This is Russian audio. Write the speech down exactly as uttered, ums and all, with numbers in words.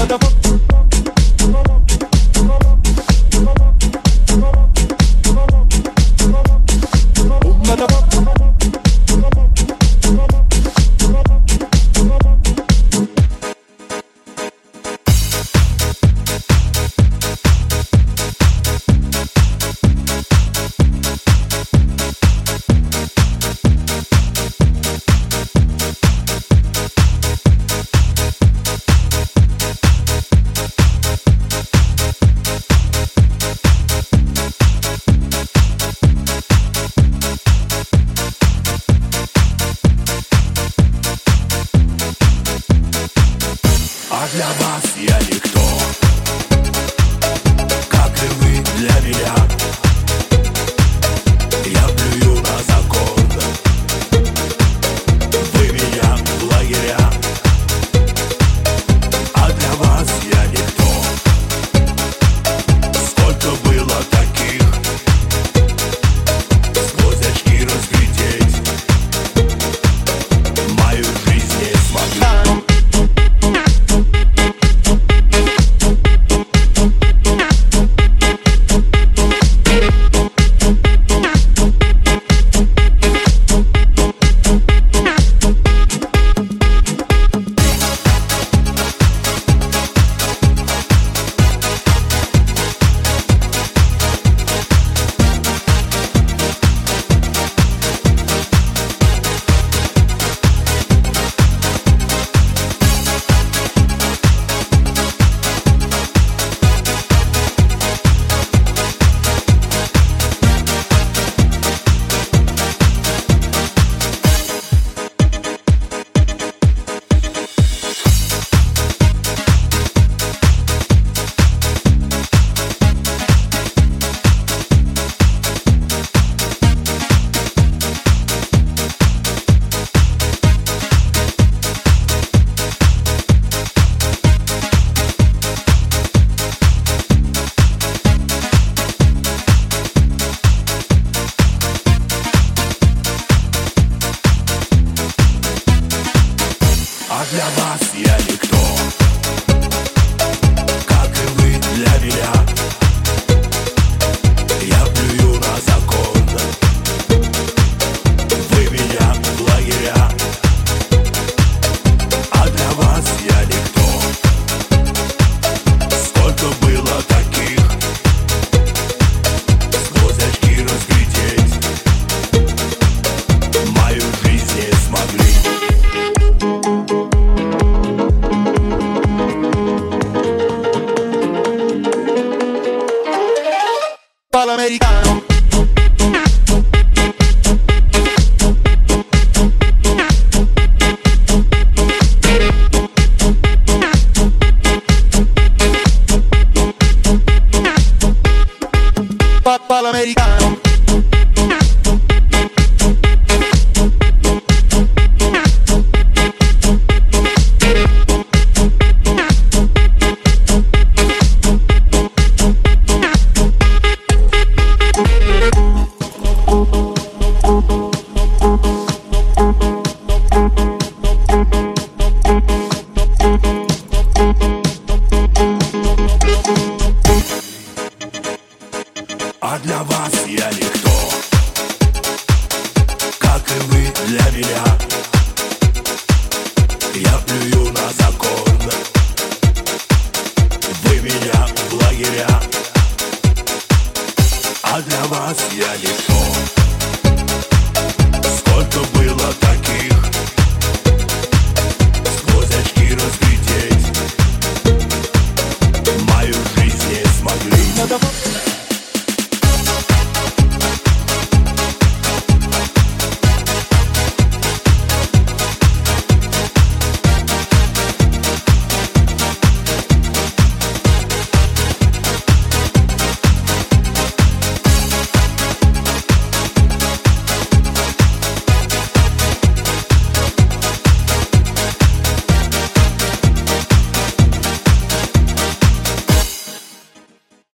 Для вас я никто, как и вы для меня. Я плюю на закон, вы меня в лагеря. А для вас я никто, сколько было таких, сквозь очки разглядеть мою жизнь не смогли. А для вас я никто, как и вы для меня. Я плюю на закон, вы меня в лагеря. А для вас я никто, сколько было таких, сквозь очки разглядеть мою жизнь не смогли. Americano. Pal americano. А для вас я никто, как и вы для меня. Я плюю на закон, вы меня в лагеря. А для вас я никто.